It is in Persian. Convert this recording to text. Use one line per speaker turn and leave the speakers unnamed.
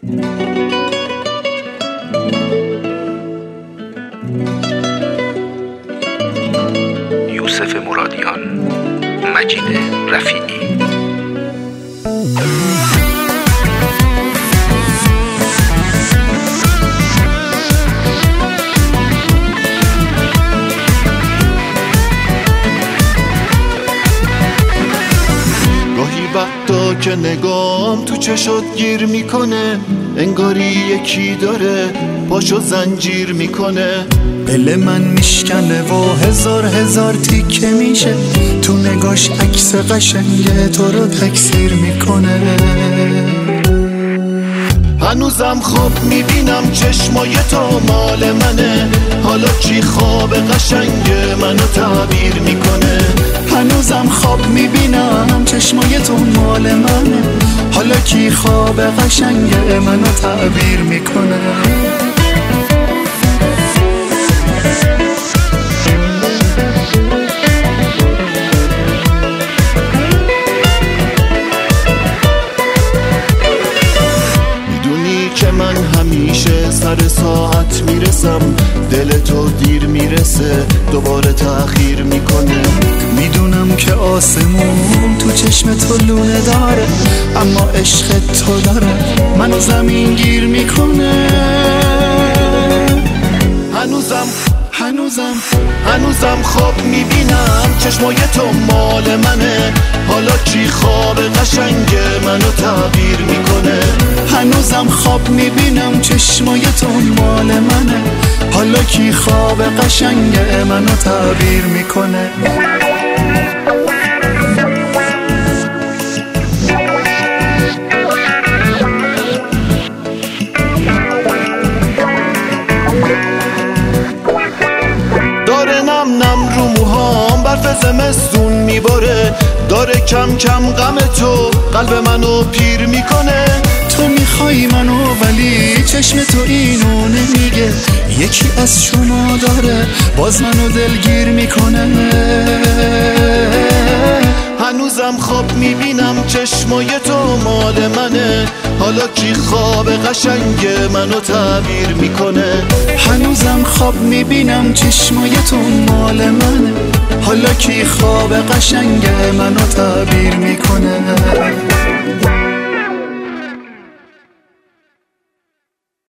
یوسف مرادیان، مجید رفیعی.
گاهی وقتا که نگام تو چشات گیر میکنه، انگاری یکی داره پاشو زنجیر میکنه.
دل من میشکنه و هزار تیکه میشه، تو نگاش عکس قشنگ تو رو تکثیر میکنه.
هنوزم خواب میبینم چشمای تو مال منه، حالا کی خواب قشنگ منو تعبیر میکنه.
هنوزم خواب میبینم چشمای تو مال منه، حالا کی خواب قشنگ منو تعبیر میکنه.
که من همیشه سر ساعت میرسم، دل تو دیر میرسه دوباره تأخیر میکنه.
میدونم که آسمون تو چشم تو لونه داره، اما عشق تو داره منو زمین گیر میکنه. هنوزم خواب میبینم چشمای تو مال منه، حالا کی خواب قشنگ منو تعبیر میکنه. هنوزم خواب میبینم چشمای تو مال منه، حالا کی خواب قشنگ منو تعبیر میکنه.
داره نم رو موهام برف زمستون میباره، داره کم کم غم تو قلب منو پیر میکنه.
تو میخوای منو ولی چشم تو اینو نمیگه، یکی از شما داره باز منو دلگیر میکنه.
هنوزم خواب میبینم چشمای تو مال منه، حالا کی خواب قشنگ منو تعبیر میکنه.
هنوزم خواب میبینم چشمای تو مال منه، حالا کی خواب قشنگ منو تعبیر میکنه.